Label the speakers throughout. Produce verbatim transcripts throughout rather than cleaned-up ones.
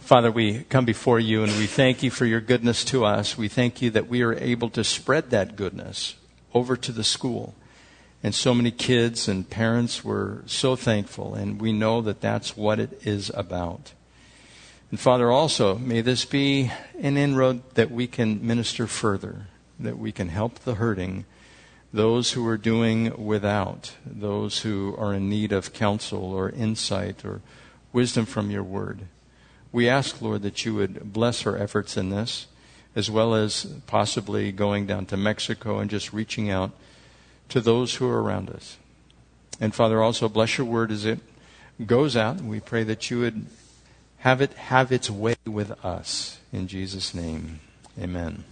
Speaker 1: Father, we come before you and we thank you for your goodness to us. We thank you that we are able to spread that goodness over to the school. And so many kids and parents were so thankful, and we know that that's what it is about. And Father, also, may this be an inroad that we can minister further, that we can help the hurting, those who are doing without, those who are in need of counsel or insight or wisdom from your word. We ask, Lord, that you would bless our efforts in this, as well as possibly going down to Mexico and just reaching out to those who are around us. And Father, also bless your word as it goes out. We pray that you would have it have its way with us. In Jesus' name, amen.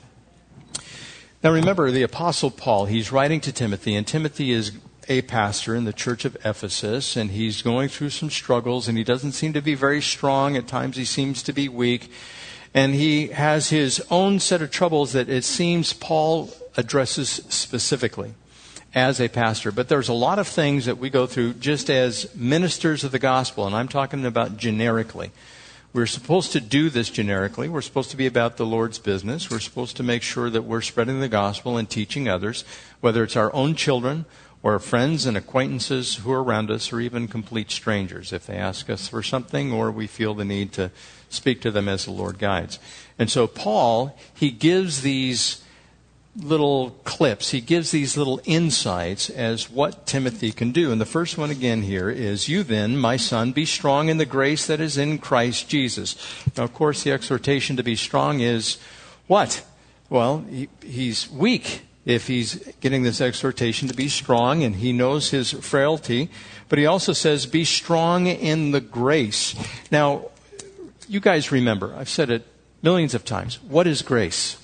Speaker 1: Now remember, the Apostle Paul, he's writing to Timothy, and Timothy is a pastor in the church of Ephesus, and he's going through some struggles, and he doesn't seem to be very strong. At times he seems to be weak, and he has his own set of troubles that it seems Paul addresses specifically as a pastor. But there's a lot of things that we go through just as ministers of the gospel, and I'm talking about generically. We're supposed to do this generically. We're supposed to be about the Lord's business. We're supposed to make sure that we're spreading the gospel and teaching others, whether it's our own children or friends and acquaintances who are around us, or even complete strangers if they ask us for something or we feel the need to speak to them as the Lord guides. And so Paul, he gives these little clips, he gives these little insights as what Timothy can do. And the first one again here is, "You then, my son, be strong in the grace that is in Christ Jesus." Now, of course, the exhortation to be strong is what? Well, he, he's weak. If he's getting this exhortation to be strong, and he knows his frailty. But he also says, be strong in the grace. Now, you guys remember, I've said it millions of times. What is grace?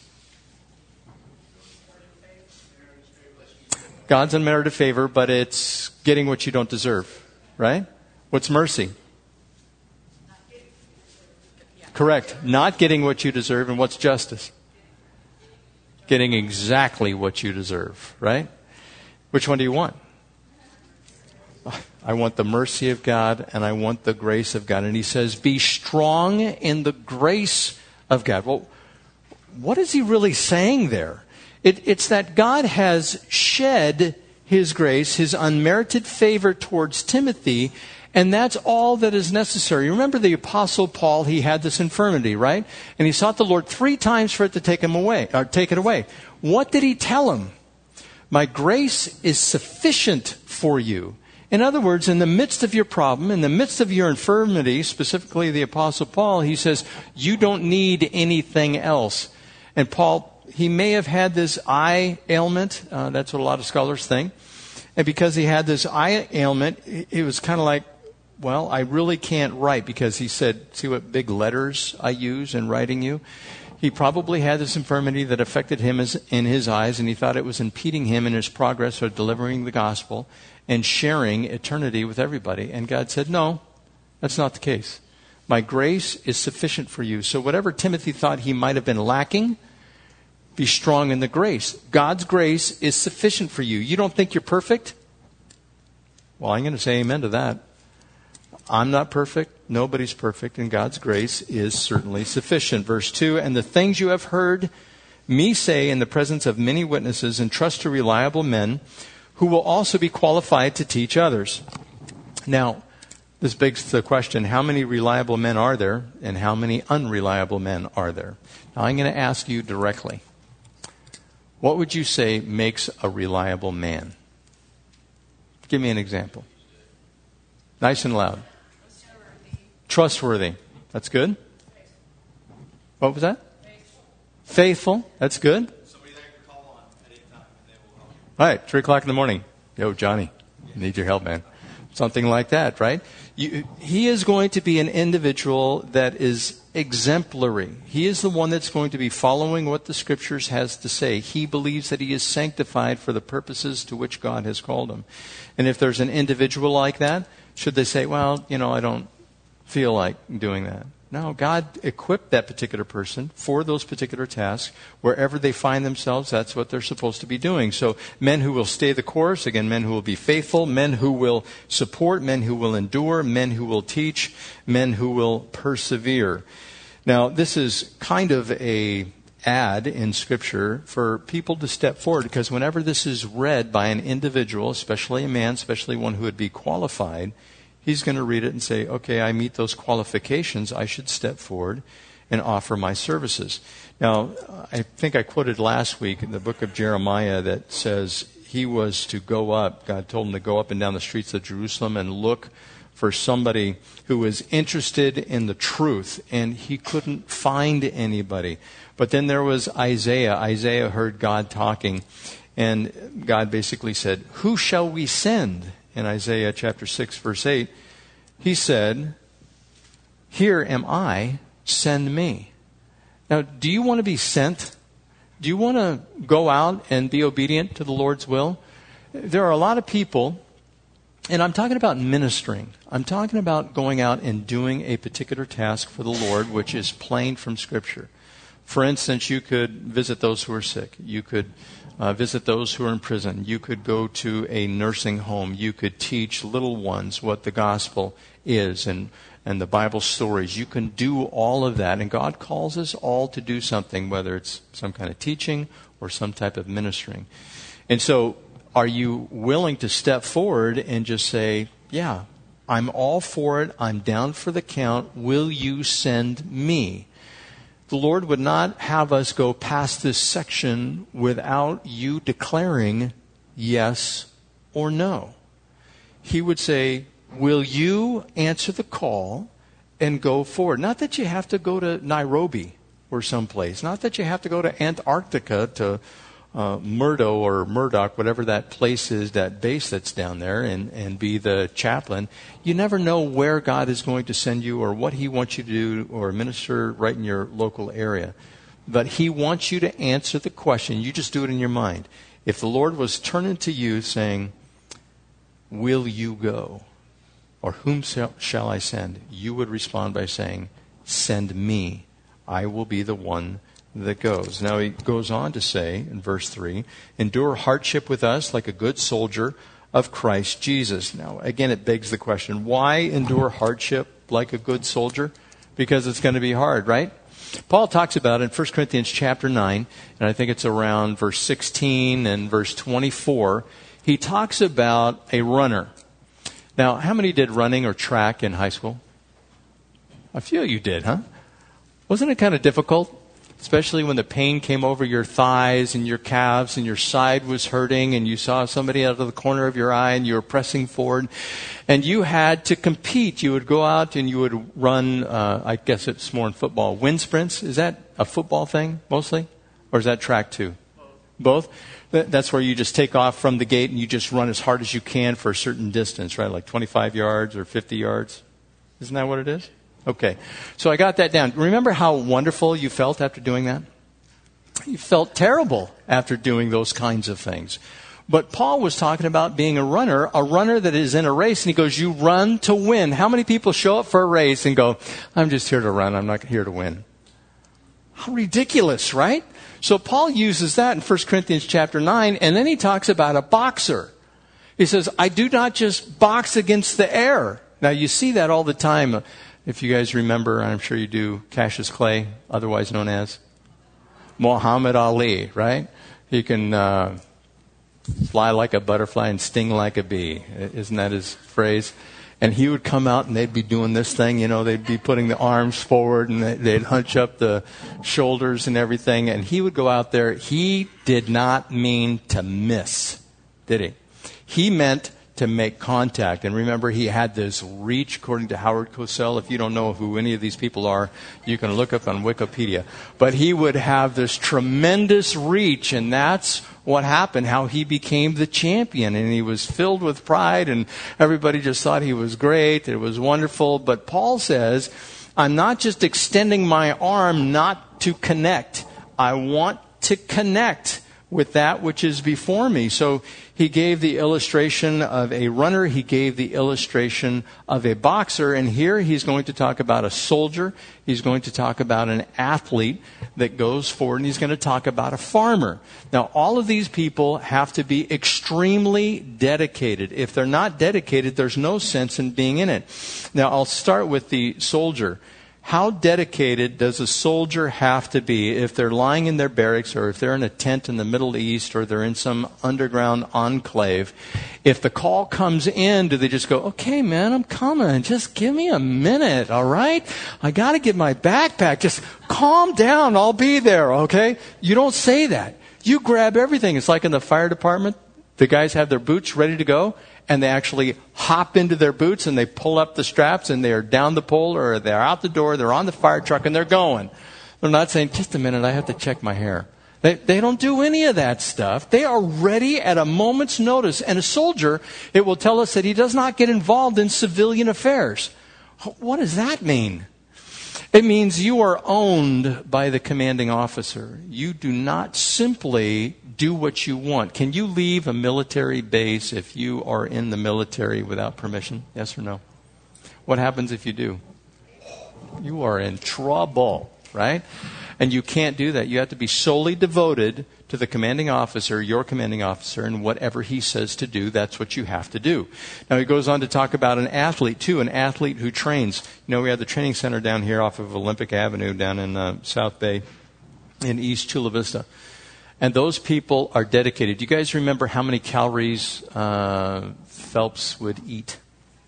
Speaker 1: God's unmerited favor, but it's getting what you don't deserve, right? What's mercy? Correct. Not getting what you deserve. And what's justice? Getting exactly what you deserve, right? Which one do you want? I want the mercy of God, and I want the grace of God. And he says, be strong in the grace of God. Well, what is he really saying there? It, it's that God has shed his grace, his unmerited favor towards Timothy, and that's all that is necessary. Remember the Apostle Paul, he had this infirmity, right? And he sought the Lord three times for it to take him away, or take it away. What did he tell him? My grace is sufficient for you. In other words, in the midst of your problem, in the midst of your infirmity, specifically the Apostle Paul, he says, you don't need anything else. And Paul, he may have had this eye ailment. Uh, that's what a lot of scholars think. And because he had this eye ailment, it was kind of like, well, I really can't write, because he said, see what big letters I use in writing you? He probably had this infirmity that affected him as, in his eyes, and he thought it was impeding him in his progress of delivering the gospel and sharing eternity with everybody. And God said, no, that's not the case. My grace is sufficient for you. So whatever Timothy thought he might have been lacking, be strong in the grace. God's grace is sufficient for you. You don't think you're perfect? Well, I'm going to say amen to that. I'm not perfect. Nobody's perfect. And God's grace is certainly sufficient. Verse two, and the things you have heard me say in the presence of many witnesses, entrust to reliable men who will also be qualified to teach others. Now, this begs the question, how many reliable men are there and how many unreliable men are there? Now, I'm going to ask you directly. What would you say makes a reliable man? Give me an example. Nice and loud. Trustworthy. Trustworthy. That's good. What was that? Faithful. Faithful. That's good. Somebody that you can call on at any time and they will help. All right, three o'clock in the morning. Yo, Johnny, I need your help, man. Something like that, right? You, he is going to be an individual that is exemplary. He is the one that's going to be following what the Scriptures has to say. He believes that he is sanctified for the purposes to which God has called him. And if there's an individual like that, should they say, well, you know, I don't feel like doing that? No, God equipped that particular person for those particular tasks. Wherever they find themselves, that's what they're supposed to be doing. So men who will stay the course, again, men who will be faithful, men who will support, men who will endure, men who will teach, men who will persevere. Now, this is kind of a ad in Scripture for people to step forward, because whenever this is read by an individual, especially a man, especially one who would be qualified, he's going to read it and say, okay, I meet those qualifications. I should step forward and offer my services. Now, I think I quoted last week in the book of Jeremiah that says he was to go up. God told him to go up and down the streets of Jerusalem and look for somebody who was interested in the truth, and he couldn't find anybody. But then there was Isaiah. Isaiah heard God talking, and God basically said, who shall we send? In Isaiah chapter six, verse eight, he said, here am I, send me. Now, do you want to be sent? Do you want to go out and be obedient to the Lord's will? There are a lot of people, and I'm talking about ministering. I'm talking about going out and doing a particular task for the Lord, which is plain from Scripture. For instance, you could visit those who are sick. You could uh, visit those who are in prison. You could go to a nursing home. You could teach little ones what the gospel is and, and the Bible stories. You can do all of that. And God calls us all to do something, whether it's some kind of teaching or some type of ministering. And so, are you willing to step forward and just say, yeah, I'm all for it. I'm down for the count. Will you send me? The Lord would not have us go past this section without you declaring yes or no. He would say, will you answer the call and go forward? Not that you have to go to Nairobi or someplace. Not that you have to go to Antarctica to uh, Murdo or Murdoch, whatever that place is, that base that's down there, and, and be the chaplain. You never know where God is going to send you or what He wants you to do or minister right in your local area. But He wants you to answer the question. You just do it in your mind. If the Lord was turning to you saying, will you go? Or whom shall I send? You would respond by saying, send me. I will be the one that goes. Now he goes on to say in verse three, endure hardship with us like a good soldier of Christ Jesus. Now again, it begs the question, why endure hardship like a good soldier? Because it's going to be hard, right? Paul talks about it in First Corinthians chapter nine, and I think it's around verse sixteen and verse twenty-four. He talks about a runner. Now, how many did running or track in high school? A few of you did, huh? Wasn't it kind of difficult? Especially when the pain came over your thighs and your calves and your side was hurting and you saw somebody out of the corner of your eye and you were pressing forward and you had to compete. You would go out and you would run, uh, I guess it's more in football, wind sprints. Is that a football thing mostly? Or is that track too? Both? That's where you just take off from the gate and you just run as hard as you can for a certain distance, right? Like twenty-five yards or fifty yards. Isn't that what it is? Okay. So I got that down. Remember how wonderful you felt after doing that? You felt terrible after doing those kinds of things. But Paul was talking about being a runner, a runner that is in a race, and he goes, you run to win. How many people show up for a race and go, I'm just here to run, I'm not here to win? How ridiculous, right? So Paul uses that in First Corinthians chapter nine, and then he talks about a boxer. He says, I do not just box against the air. Now, you see that all the time. If you guys remember, I'm sure you do, Cassius Clay, otherwise known as Muhammad Ali, right? He can uh, fly like a butterfly and sting like a bee. Isn't that his phrase? And he would come out and they'd be doing this thing, you know, they'd be putting the arms forward and they'd hunch up the shoulders and everything. And he would go out there. He did not mean to miss, did he? He meant to make contact. And remember, he had this reach, according to Howard Cosell. If you don't know who any of these people are, you can look up on Wikipedia. But he would have this tremendous reach, and that's what happened, how he became the champion. And he was filled with pride, and everybody just thought he was great. It was wonderful. But Paul says, I'm not just extending my arm not to connect. I want to connect with that which is before me. So he gave the illustration of a runner. He gave the illustration of a boxer. And here he's going to talk about a soldier. He's going to talk about an athlete that goes forward. And he's going to talk about a farmer. Now, all of these people have to be extremely dedicated. If they're not dedicated, there's no sense in being in it. Now, I'll start with the soldier. How dedicated does a soldier have to be if they're lying in their barracks or if they're in a tent in the Middle East or they're in some underground enclave? If the call comes in, do they just go, okay, man, I'm coming. Just give me a minute, all right? I got to get my backpack. Just calm down. I'll be there, okay? You don't say that. You grab everything. It's like in the fire department. The guys have their boots ready to go, and they actually hop into their boots and they pull up the straps and they're down the pole or they're out the door, they're on the fire truck and they're going. They're not saying, just a minute, I have to check my hair. They, they don't do any of that stuff. They are ready at a moment's notice. And a soldier, it will tell us that he does not get involved in civilian affairs. What does that mean? It means you are owned by the commanding officer. You do not simply do what you want. Can you leave a military base if you are in the military without permission? Yes or no? What happens if you do? You are in trouble, right? And you can't do that. You have to be solely devoted to the commanding officer, your commanding officer, and whatever he says to do, that's what you have to do. Now, he goes on to talk about an athlete, too, an athlete who trains. You know, we have the training center down here off of Olympic Avenue down in uh, South Bay in East Chula Vista. And those people are dedicated. Do you guys remember how many calories uh, Phelps would eat?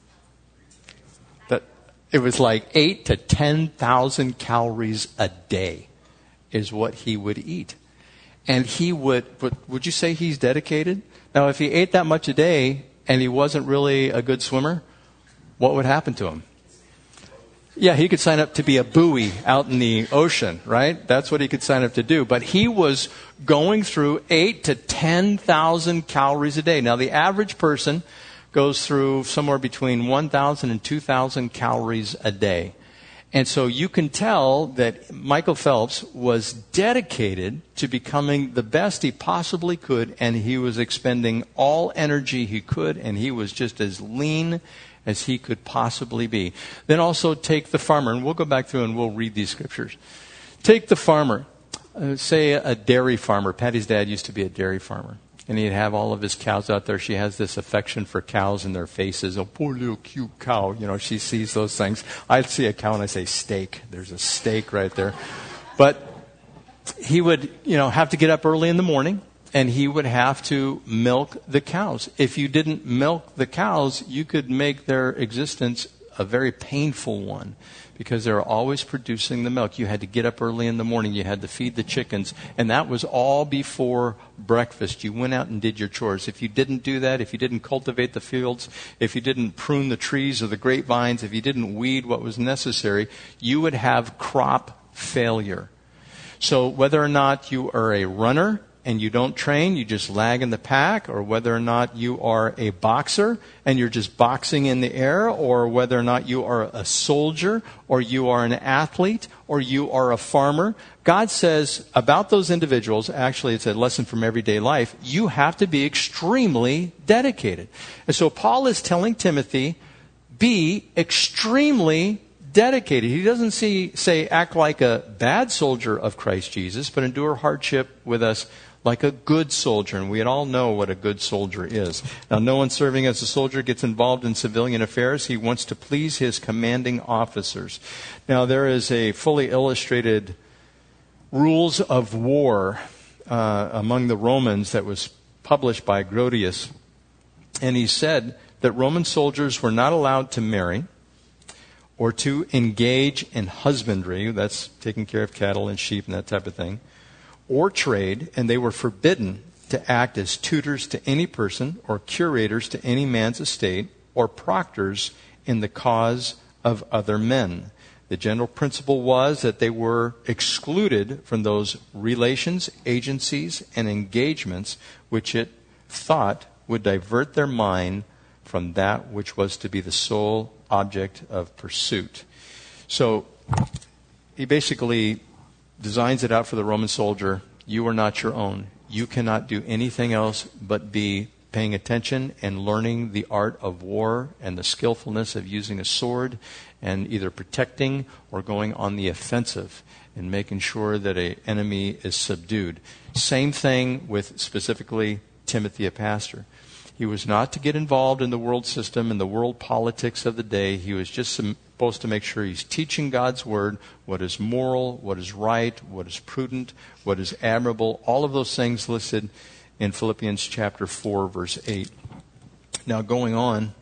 Speaker 1: That it was like eight to ten thousand calories a day is what he would eat. And he would, would you say he's dedicated? Now, if he ate that much a day and he wasn't really a good swimmer, what would happen to him? Yeah, he could sign up to be a buoy out in the ocean, right? That's what he could sign up to do. But he was going through eight to ten thousand calories a day. Now, the average person goes through somewhere between one thousand and two thousand calories a day. And so you can tell that Michael Phelps was dedicated to becoming the best he possibly could, and he was expending all energy he could, and he was just as lean as he could possibly be. Then also take the farmer, and we'll go back through and we'll read these scriptures. Take the farmer, uh, say a dairy farmer. Patty's dad used to be a dairy farmer. And he'd have all of his cows out there. She has this affection for cows and their faces. Oh, poor little cute cow. You know, she sees those things. I see a cow and I say, steak. There's a steak right there. But he would, you know, have to get up early in the morning, and he would have to milk the cows. If you didn't milk the cows, you could make their existence a very painful one, because they were always producing the milk. You had to get up early in the morning. You had to feed the chickens. And that was all before breakfast. You went out and did your chores. If you didn't do that, if you didn't cultivate the fields, if you didn't prune the trees or the grapevines, if you didn't weed what was necessary, you would have crop failure. So whether or not you are a runner and you don't train, you just lag in the pack, or whether or not you are a boxer and you're just boxing in the air, or whether or not you are a soldier, or you are an athlete, or you are a farmer, God says about those individuals, actually it's a lesson from everyday life, you have to be extremely dedicated. And so Paul is telling Timothy, be extremely dedicated. He doesn't see, say, act like a bad soldier of Christ Jesus, but endure hardship with us like a good soldier. And we all know what a good soldier is. Now, no one serving as a soldier gets involved in civilian affairs. He wants to please his commanding officers. Now, there is a fully illustrated rules of war uh, among the Romans that was published by Grotius. And he said that Roman soldiers were not allowed to marry or to engage in husbandry, that's taking care of cattle and sheep and that type of thing, or trade, and they were forbidden to act as tutors to any person or curators to any man's estate or proctors in the cause of other men. The general principle was that they were excluded from those relations, agencies, and engagements which it thought would divert their mind from that which was to be the sole object of pursuit. So he basically designs it out for the Roman soldier. You are not your own. You cannot do anything else but be paying attention and learning the art of war and the skillfulness of using a sword and either protecting or going on the offensive and making sure that an enemy is subdued. Same thing with specifically Timothy, a pastor. He was not to get involved in the world system and the world politics of the day. He was just some, supposed to make sure he's teaching God's word, what is moral, what is right, what is prudent, what is admirable, all of those things listed in Philippians chapter four, verse eight. Now, going on,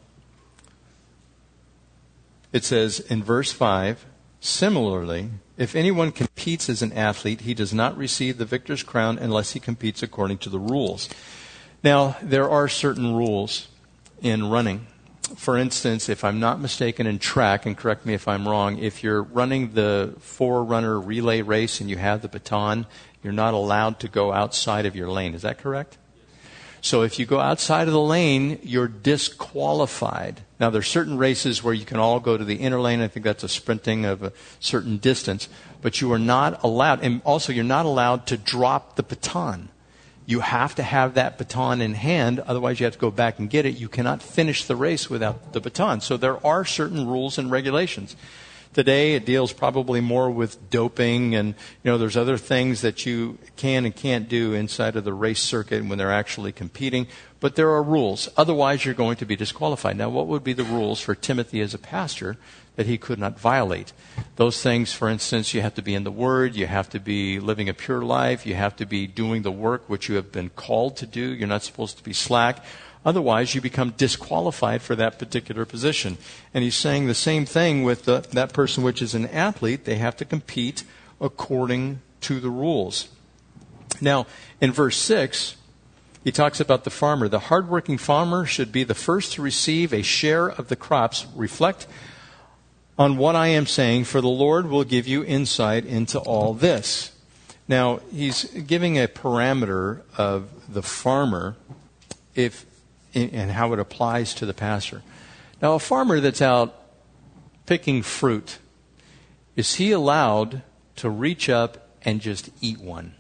Speaker 1: it says in verse five, similarly, if anyone competes as an athlete, he does not receive the victor's crown unless he competes according to the rules. Now, there are certain rules in running. For instance, if I'm not mistaken in track, and correct me if I'm wrong, if you're running the four-runner relay race and you have the baton, you're not allowed to go outside of your lane. Is that correct? So if you go outside of the lane, you're disqualified. Now, there are certain races where you can all go to the inner lane. I think that's a sprinting of a certain distance. But you are not allowed, and also you're not allowed to drop the baton. You have to have that baton in hand, otherwise you have to go back and get it. You cannot finish the race without the baton. So there are certain rules and regulations. Today it deals probably more with doping, and you know there's other things that you can and can't do inside of the race circuit when they're actually competing. But there are rules. Otherwise you're going to be disqualified. Now, what would be the rules for Timothy as a pastor that he could not violate? Those things, for instance, you have to be in the Word, you have to be living a pure life, you have to be doing the work which you have been called to do. You're not supposed to be slack. Otherwise, you become disqualified for that particular position. And he's saying the same thing with the, that person which is an athlete. They have to compete according to the rules. Now, in verse six, he talks about the farmer. The hardworking farmer should be the first to receive a share of the crops. Reflect on what I am saying, for the Lord will give you insight into all this. Now, he's giving a parameter of the farmer if and how it applies to the pastor. Now, a farmer that's out picking fruit, is he allowed to reach up and just eat one?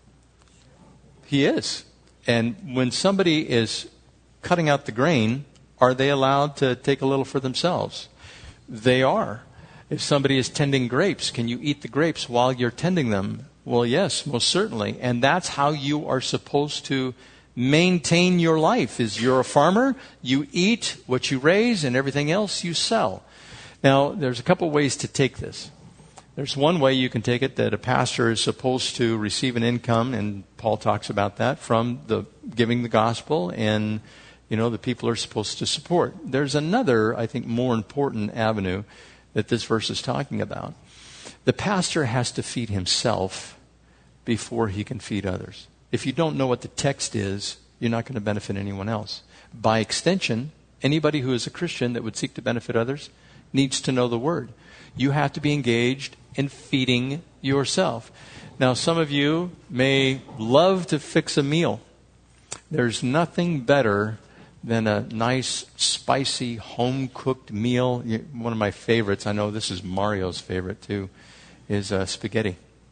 Speaker 1: He is. And when somebody is cutting out the grain, are they allowed to take a little for themselves? They are. If somebody is tending grapes, can you eat the grapes while you're tending them? Well, yes, most certainly. And that's how you are supposed to maintain your life. Is you're a farmer, you eat what you raise, and everything else you sell. Now, there's a couple ways to take this. There's one way you can take it that a pastor is supposed to receive an income, and Paul talks about that, from the giving the gospel, and you know the people are supposed to support. There's another, I think, more important avenue that this verse is talking about. The pastor has to feed himself before he can feed others. If you don't know what the text is, you're not going to benefit anyone else. By extension, anybody who is a Christian that would seek to benefit others needs to know the Word. You have to be engaged in feeding yourself. Now, some of you may love to fix a meal. There's nothing better than a nice, spicy, home-cooked meal. One of my favorites, I know this is Mario's favorite too, is uh, spaghetti.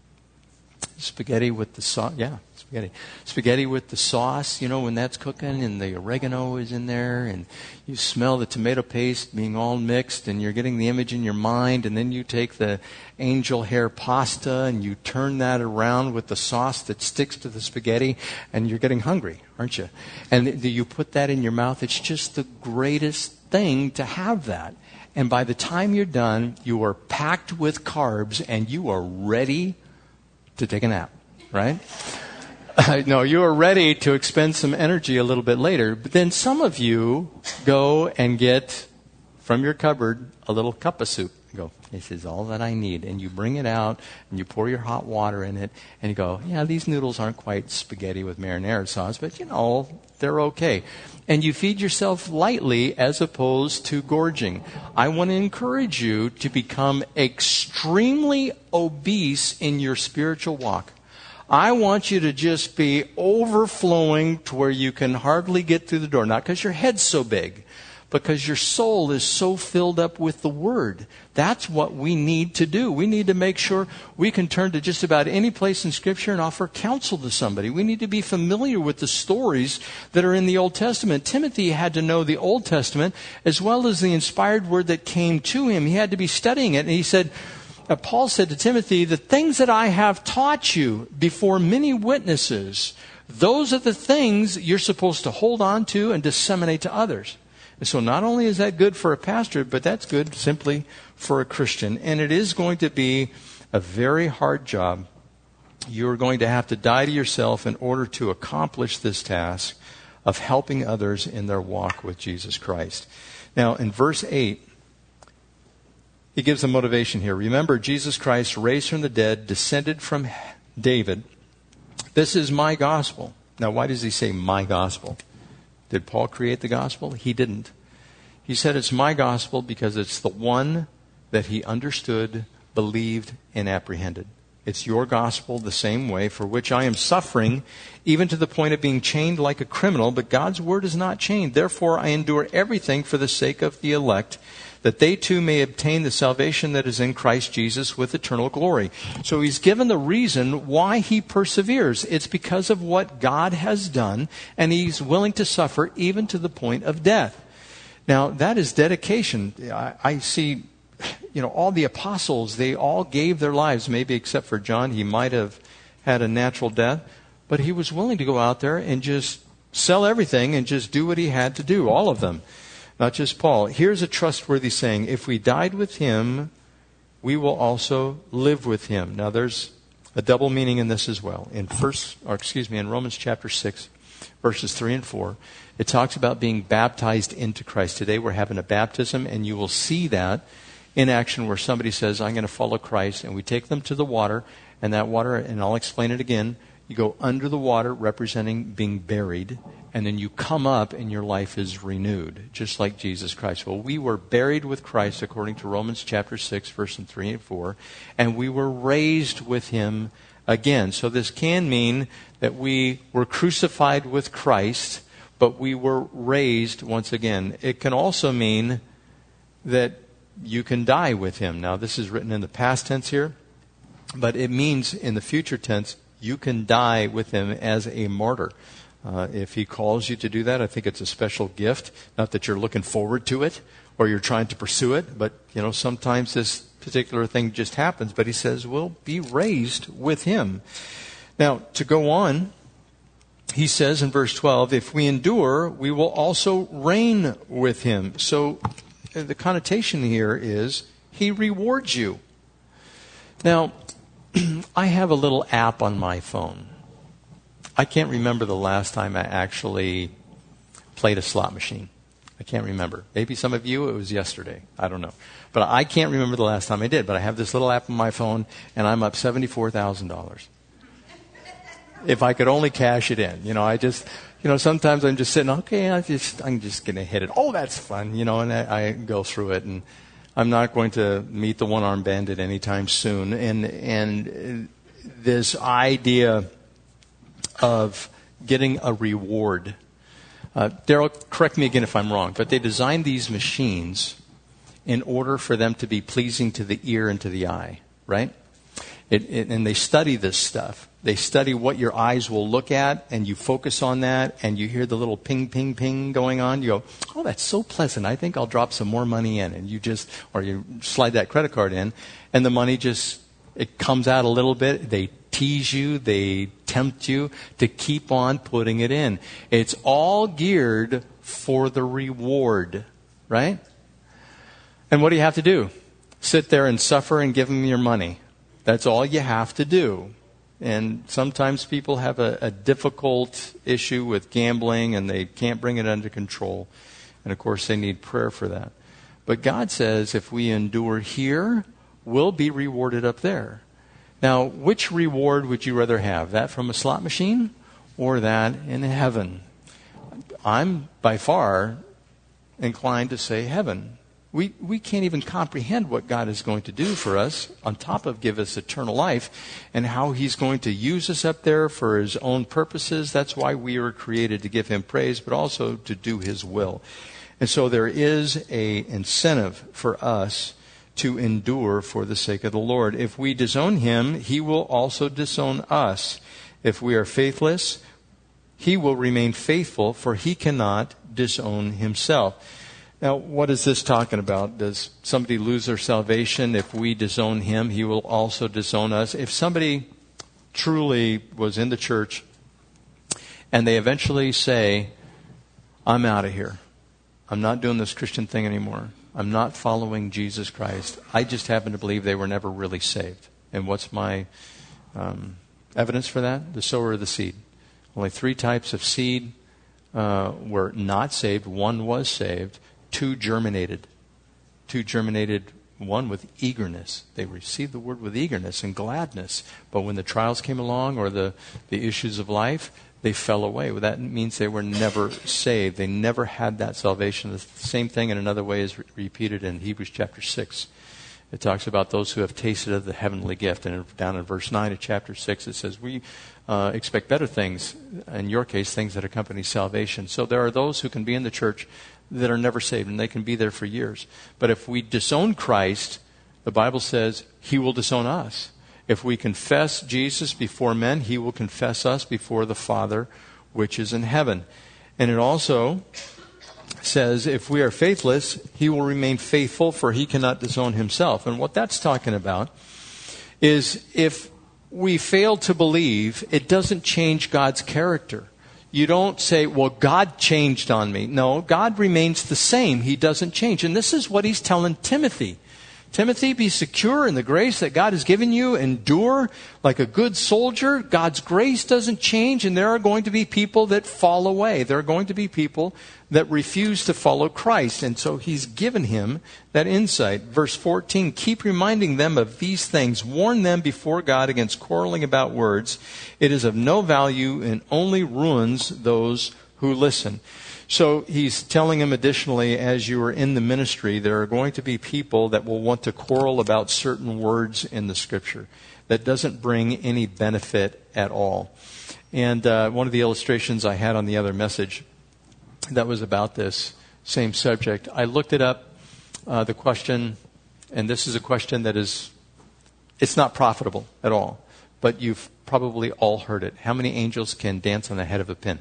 Speaker 1: Spaghetti with the sauce, yeah, spaghetti. Spaghetti with the sauce, you know, when that's cooking and the oregano is in there and you smell the tomato paste being all mixed and you're getting the image in your mind, and then you take the angel hair pasta and you turn that around with the sauce that sticks to the spaghetti, and you're getting hungry, aren't you? And you put that in your mouth. It's just the greatest thing to have that. And by the time you're done, you are packed with carbs and you are ready to take a nap, right? Uh, no, you are ready to expend some energy a little bit later. But then some of you go and get from your cupboard a little cup of soup. You go, this is all that I need. And you bring it out and you pour your hot water in it and you go, yeah, these noodles aren't quite spaghetti with marinara sauce, but you know, they're okay. And you feed yourself lightly as opposed to gorging. I want to encourage you to become extremely obese in your spiritual walk. I want you to just be overflowing to where you can hardly get through the door. Not because your head's so big, because your soul is so filled up with the Word. That's what we need to do. We need to make sure we can turn to just about any place in Scripture and offer counsel to somebody. We need to be familiar with the stories that are in the Old Testament. Timothy had to know the Old Testament as well as the inspired Word that came to him. He had to be studying it. And he said, uh, Paul said to Timothy, the things that I have taught you before many witnesses, those are the things you're supposed to hold on to and disseminate to others. And so not only is that good for a pastor, but that's good simply for a Christian. And it is going to be a very hard job. You're going to have to die to yourself in order to accomplish this task of helping others in their walk with Jesus Christ. Now, in verse eight, he gives a motivation here. Remember, Jesus Christ, raised from the dead, descended from David. This is my gospel. Now, why does he say my gospel? Did Paul create the gospel? He didn't. He said it's my gospel because it's the one that he understood, believed, and apprehended. It's your gospel the same way, for which I am suffering, even to the point of being chained like a criminal, but God's word is not chained. Therefore, I endure everything for the sake of the elect, that they too may obtain the salvation that is in Christ Jesus with eternal glory. So he's given the reason why he perseveres. It's because of what God has done, and he's willing to suffer even to the point of death. Now, that is dedication. I, I see, you know, all the apostles, they all gave their lives, maybe except for John. He might have had a natural death, but he was willing to go out there and just sell everything and just do what he had to do, all of them. Not just Paul. Here's a trustworthy saying. If we died with him, we will also live with him. Now there's a double meaning in this as well. In first, or excuse me, in Romans chapter six, verses three and four, it talks about being baptized into Christ. Today we're having a baptism, and you will see that in action where somebody says, I'm going to follow Christ, and we take them to the water, and that water, and I'll explain it again, you go under the water representing being buried, and then you come up and your life is renewed, just like Jesus Christ. Well, we were buried with Christ according to Romans chapter six, verses three and four, and we were raised with him again. So this can mean that we were crucified with Christ, but we were raised once again. It can also mean that you can die with him. Now, this is written in the past tense here, but it means in the future tense, you can die with him as a martyr. Uh, if he calls you to do that, I think it's a special gift. Not that you're looking forward to it or you're trying to pursue it, but you know, sometimes this particular thing just happens. But he says, we'll be raised with him. Now, to go on, he says in verse twelve, if we endure, we will also reign with him. So the connotation here is he rewards you. Now, I have a little app on my phone. I can't remember the last time I actually played a slot machine. I can't remember. Maybe some of you, it was yesterday. I don't know. But I can't remember the last time I did. But I have this little app on my phone, and I'm up seventy-four thousand dollars. If I could only cash it in. You know, I just, you know, sometimes I'm just sitting, okay, I just, I'm just going to hit it. Oh, that's fun, you know, and I, I go through it. And I'm not going to meet the one-armed bandit anytime soon. And and this idea of getting a reward. Uh, Daryl, correct me again if I'm wrong, but they designed these machines in order for them to be pleasing to the ear and to the eye, right? It, it, and they study this stuff. They study what your eyes will look at, and you focus on that, and you hear the little ping, ping, ping going on. You go, oh, that's so pleasant. I think I'll drop some more money in. And you just, or you slide that credit card in, and the money just, it comes out a little bit. They tease you. They tempt you to keep on putting it in. It's all geared for the reward, right? And what do you have to do? Sit there and suffer and give them your money. That's all you have to do. And sometimes people have a, a difficult issue with gambling and they can't bring it under control. And of course they need prayer for that. But God says if we endure here, we'll be rewarded up there. Now, which reward would you rather have? That from a slot machine or that in heaven? I'm by far inclined to say heaven. We we can't even comprehend what God is going to do for us, on top of give us eternal life, and how he's going to use us up there for his own purposes. That's why we were created, to give him praise, but also to do his will. And so there is a incentive for us to endure for the sake of the Lord. If we disown him, he will also disown us. If we are faithless, he will remain faithful, for he cannot disown himself. Now, what is this talking about? Does somebody lose their salvation? If we disown him, he will also disown us. If somebody truly was in the church and they eventually say, I'm out of here, I'm not doing this Christian thing anymore. I'm not following Jesus Christ. I just happen to believe they were never really saved. And what's my um, evidence for that? The sower of the seed. Only three types of seed uh, were not saved. One was saved. Two germinated. Two germinated, one with eagerness. They received the word with eagerness and gladness. But when the trials came along or the, the issues of life, they fell away. Well, that means they were never saved. They never had that salvation. The same thing in another way is re- repeated in Hebrews chapter six. It talks about those who have tasted of the heavenly gift. And down in verse nine of chapter six, it says, we uh, expect better things, in your case, things that accompany salvation. So there are those who can be in the church that are never saved, and they can be there for years. But if we disown Christ, the Bible says he will disown us. If we confess Jesus before men, he will confess us before the Father which is in heaven. And it also says if we are faithless, he will remain faithful, for he cannot disown himself. And what that's talking about is if we fail to believe, it doesn't change God's character. You don't say, well, God changed on me. No, God remains the same. He doesn't change. And this is what he's telling Timothy. Timothy, be secure in the grace that God has given you. Endure like a good soldier. God's grace doesn't change, and there are going to be people that fall away. There are going to be people that refuse to follow Christ. And so he's given him that insight. Verse fourteen, keep reminding them of these things. Warn them before God against quarreling about words. It is of no value and only ruins those who listen. So he's telling him additionally, as you are in the ministry, there are going to be people that will want to quarrel about certain words in the Scripture. That doesn't bring any benefit at all. And uh, one of the illustrations I had on the other message that was about this same subject, I looked it up, uh, the question, and this is a question that is, it's not profitable at all, but you've probably all heard it. How many angels can dance on the head of a pin?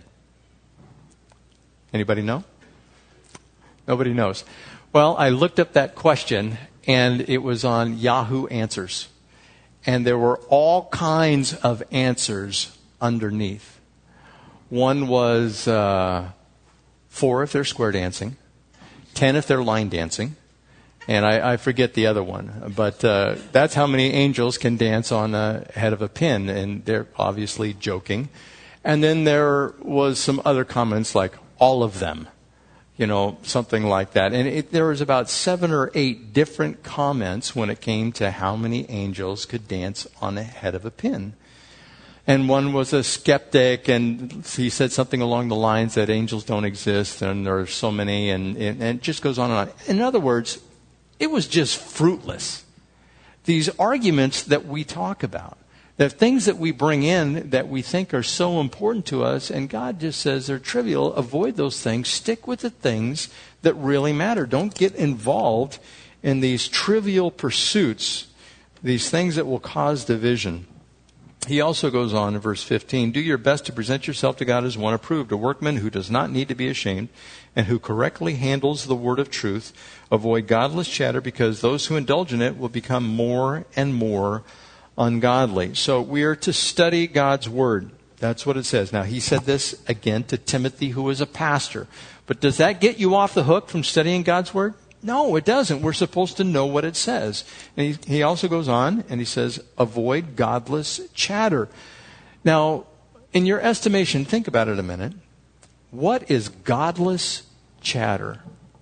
Speaker 1: Anybody know? Nobody knows. Well, I looked up that question, and it was on Yahoo Answers. And there were all kinds of answers underneath. One was uh, four if they're square dancing, ten if they're line dancing, and I, I forget the other one. But uh, that's how many angels can dance on the head of a pin, and they're obviously joking. And then there was some other comments like, all of them, you know, something like that. And it, there was about seven or eight different comments when it came to how many angels could dance on the head of a pin. And one was a skeptic, and he said something along the lines that angels don't exist, and there are so many, and, and, and it just goes on and on. In other words, it was just fruitless. These arguments that we talk about. The things that we bring in that we think are so important to us, and God just says they're trivial. Avoid those things. Stick with the things that really matter. Don't get involved in these trivial pursuits, these things that will cause division. He also goes on in verse fifteen, do your best to present yourself to God as one approved, a workman who does not need to be ashamed and who correctly handles the word of truth. Avoid godless chatter, because those who indulge in it will become more and more ungodly. So we are to study God's word. That's what it says. Now, he said this again to Timothy, who is a pastor. But does that get you off the hook from studying God's word? No, it doesn't. We're supposed to know what it says. And he, he also goes on and he says, avoid godless chatter. Now, in your estimation, think about it a minute. What is godless chatter?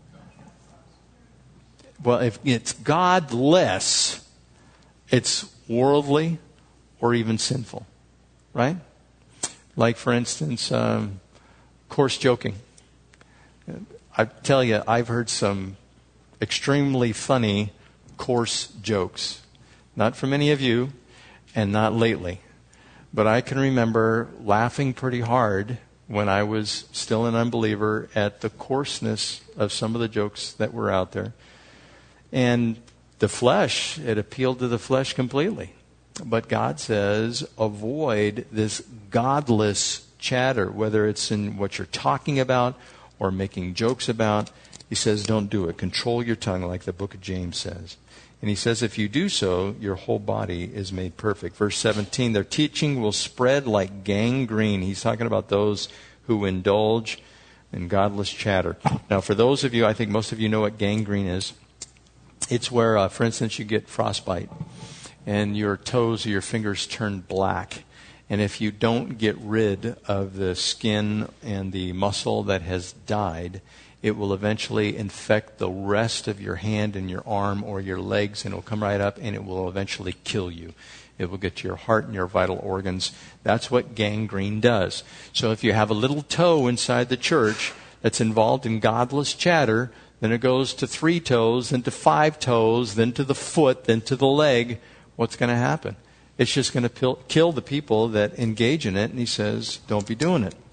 Speaker 1: Well, if it's godless, it's worldly or even sinful, right? Like, for instance, um, coarse joking. I tell you, I've heard some extremely funny coarse jokes. Not from any of you, and not lately. But I can remember laughing pretty hard when I was still an unbeliever at the coarseness of some of the jokes that were out there. And the flesh, it appealed to the flesh completely. But God says, avoid this godless chatter, whether it's in what you're talking about or making jokes about. He says, don't do it. Control your tongue, like the book of James says. And he says, if you do so, your whole body is made perfect. Verse seventeen, their teaching will spread like gangrene. He's talking about those who indulge and godless chatter. Now, for those of you, I think most of you know what gangrene is. It's where, uh, for instance, you get frostbite and your toes or your fingers turn black. And if you don't get rid of the skin and the muscle that has died, it will eventually infect the rest of your hand and your arm or your legs, and it will come right up and it will eventually kill you. It will get to your heart and your vital organs. That's what gangrene does. So if you have a little toe inside the church that's involved in godless chatter, then it goes to three toes, then to five toes, then to the foot, then to the leg. What's going to happen? It's just going to kill the people that engage in it, and he says, don't be doing it.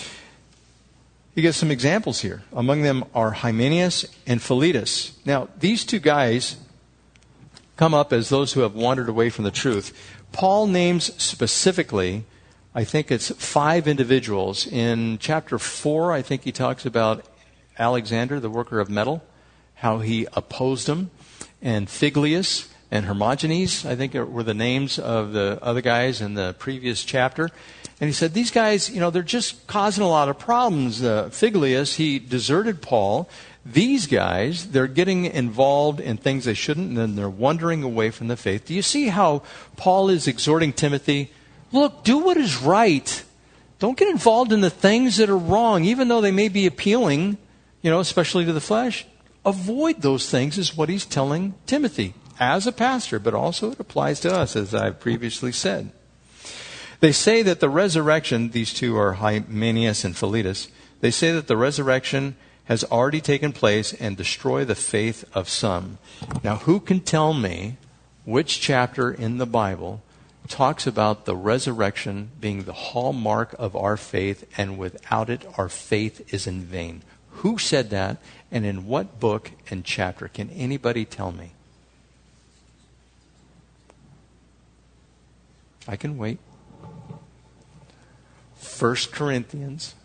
Speaker 1: He gives some examples here. Among them are Hymenaeus and Philetus. Now, these two guys come up as those who have wandered away from the truth. Paul names specifically, I think it's five individuals. In chapter four, I think he talks about Alexander, the worker of metal, how he opposed him, and Phyglius and Hermogenes, I think were the names of the other guys in the previous chapter. And he said, these guys, you know, they're just causing a lot of problems. Uh, Phyglius, he deserted Paul. These guys, they're getting involved in things they shouldn't, and then they're wandering away from the faith. Do you see how Paul is exhorting Timothy? Look, do what is right. Don't get involved in the things that are wrong, even though they may be appealing, you know, especially to the flesh. Avoid those things is what he's telling Timothy as a pastor, but also it applies to us, as I've previously said. They say that the resurrection, these two are Hymenaeus and Philetus, they say that the resurrection has already taken place and destroyed the faith of some. Now, who can tell me which chapter in the Bible talks about the resurrection being the hallmark of our faith, and without it, our faith is in vain? Who said that, and in what book and chapter? Can anybody tell me? I can wait. First Corinthians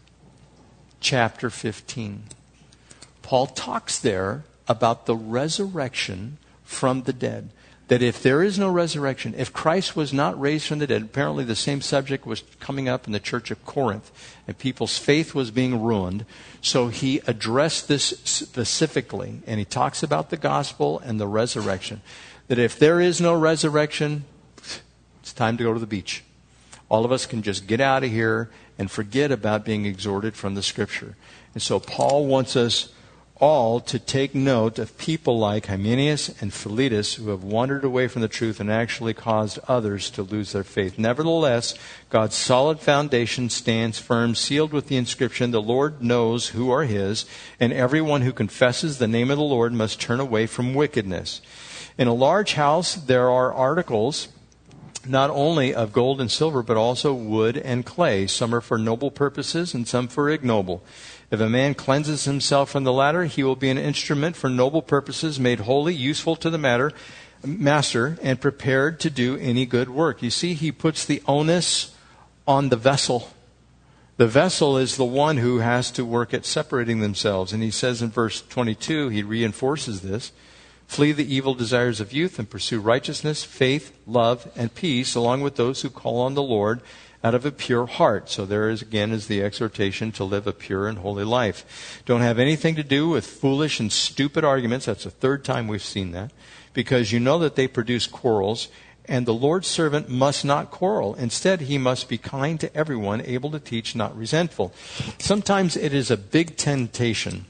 Speaker 1: chapter fifteen. Paul talks there about the resurrection from the dead. That if there is no resurrection, if Christ was not raised from the dead, apparently the same subject was coming up in the church of Corinth, and people's faith was being ruined. So he addressed this specifically, and he talks about the gospel and the resurrection. That if there is no resurrection, it's time to go to the beach. All of us can just get out of here and forget about being exhorted from the Scripture. And so Paul wants us all to take note of people like Hymenaeus and Philetus who have wandered away from the truth and actually caused others to lose their faith. Nevertheless, God's solid foundation stands firm, sealed with the inscription, "The Lord knows who are His, and everyone who confesses the name of the Lord must turn away from wickedness." In a large house, there are articles not only of gold and silver, but also wood and clay. Some are for noble purposes and some for ignoble. If a man cleanses himself from the latter, he will be an instrument for noble purposes, made holy, useful to the matter, master, and prepared to do any good work. You see, he puts the onus on the vessel. The vessel is the one who has to work at separating themselves. And he says in verse twenty-two, he reinforces this, "Flee the evil desires of youth and pursue righteousness, faith, love, and peace, along with those who call on the Lord out of a pure heart." So there is again is the exhortation to live a pure and holy life. Don't have anything to do with foolish and stupid arguments. That's the third time we've seen that. Because you know that they produce quarrels, and the Lord's servant must not quarrel. Instead, he must be kind to everyone, able to teach, not resentful. Sometimes it is a big temptation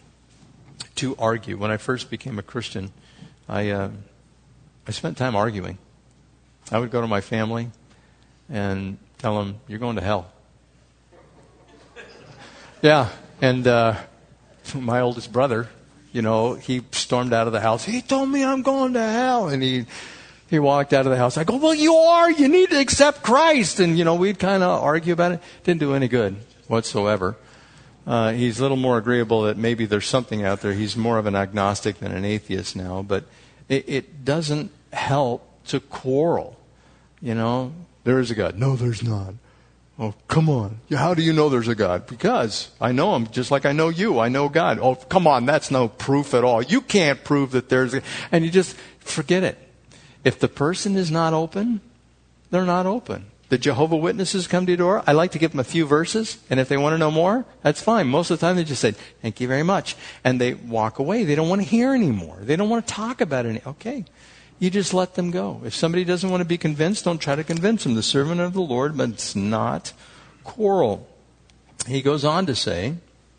Speaker 1: to argue. When I first became a Christian, I uh, I spent time arguing. I would go to my family and tell them, "You're going to hell." Yeah, and uh, my oldest brother, you know, he stormed out of the house. He told me I'm going to hell, and he he walked out of the house. I go, "Well, you are. You need to accept Christ." And you know, we'd kind of argue about it. Didn't do any good whatsoever. Uh, he's a little more agreeable that maybe there's something out there. He's more of an agnostic than an atheist now, but it, it doesn't help to quarrel. You know, there is a God. No, there's not. Oh, come on. How do you know there's a God? Because I know Him just like I know you. I know God. Oh, come on. That's no proof at all. You can't prove that there's a... And you just forget it. If the person is not open, they're not open. The Jehovah Witnesses come to your door. I like to give them a few verses, and if they want to know more, that's fine. Most of the time they just say, thank you very much. And they walk away. They don't want to hear anymore. They don't want to talk about it. Okay. You just let them go. If somebody doesn't want to be convinced, don't try to convince them. The servant of the Lord must not quarrel. He goes on to say,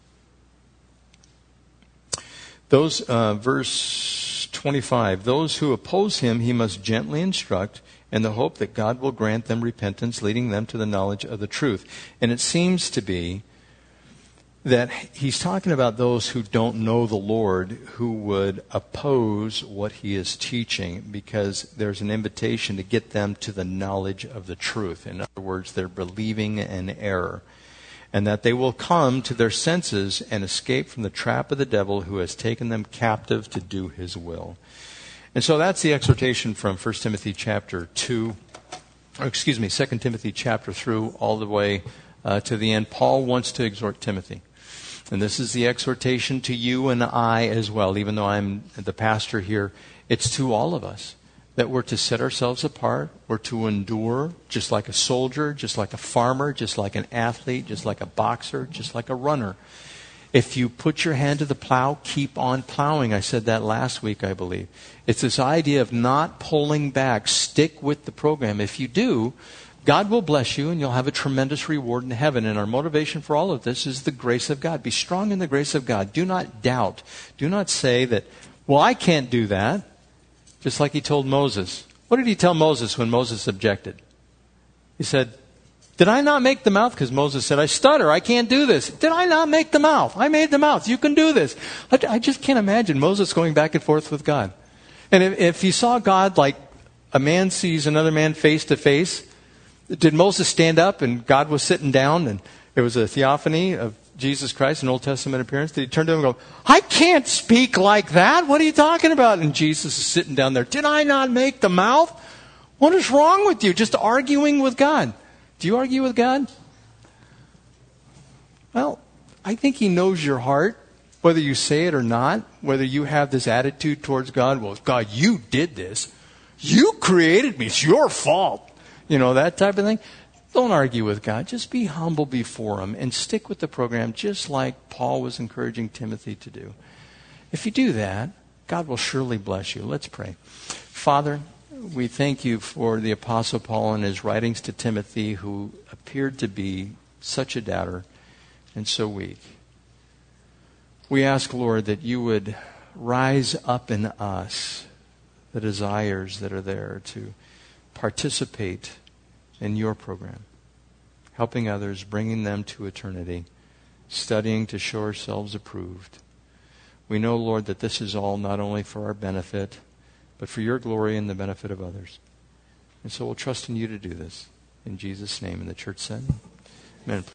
Speaker 1: those uh, verse twenty-five, those who oppose him he must gently instruct, in the hope that God will grant them repentance, leading them to the knowledge of the truth. And it seems to be that he's talking about those who don't know the Lord, who would oppose what he is teaching, because there's an invitation to get them to the knowledge of the truth. In other words, they're believing in error. And that they will come to their senses and escape from the trap of the devil who has taken them captive to do his will. And so that's the exhortation from First Timothy chapter two, or excuse me, Second Timothy chapter through all the way uh, to the end. Paul wants to exhort Timothy. And this is the exhortation to you and I as well, even though I'm the pastor here. It's to all of us that we're to set ourselves apart. We're to endure just like a soldier, just like a farmer, just like an athlete, just like a boxer, just like a runner. If you put your hand to the plow, keep on plowing. I said that last week, I believe. It's this idea of not pulling back. Stick with the program. If you do, God will bless you and you'll have a tremendous reward in heaven. And our motivation for all of this is the grace of God. Be strong in the grace of God. Do not doubt. Do not say that, well, I can't do that. Just like he told Moses. What did he tell Moses when Moses objected? He said, did I not make the mouth? Because Moses said, I stutter. I can't do this. Did I not make the mouth? I made the mouth. You can do this. I, I just can't imagine Moses going back and forth with God. And if, if he saw God like a man sees another man face to face, did Moses stand up and God was sitting down and there was a theophany of Jesus Christ, an Old Testament appearance? Did he turn to him and go, I can't speak like that. What are you talking about? And Jesus is sitting down there. Did I not make the mouth? What is wrong with you? Just arguing with God. Do you argue with God? Well, I think he knows your heart, whether you say it or not, whether you have this attitude towards God, well, God, you did this. You created me. It's your fault. You know, that type of thing. Don't argue with God. Just be humble before him and stick with the program just like Paul was encouraging Timothy to do. If you do that, God will surely bless you. Let's pray. Father, we thank you for the Apostle Paul and his writings to Timothy, who appeared to be such a doubter and so weak. We ask, Lord, that you would rise up in us the desires that are there to participate in your program, helping others, bringing them to eternity, studying to show ourselves approved. We know, Lord, that this is all not only for our benefit, but for your glory and the benefit of others. And so we'll trust in you to do this. In Jesus' name. And the church said, amen.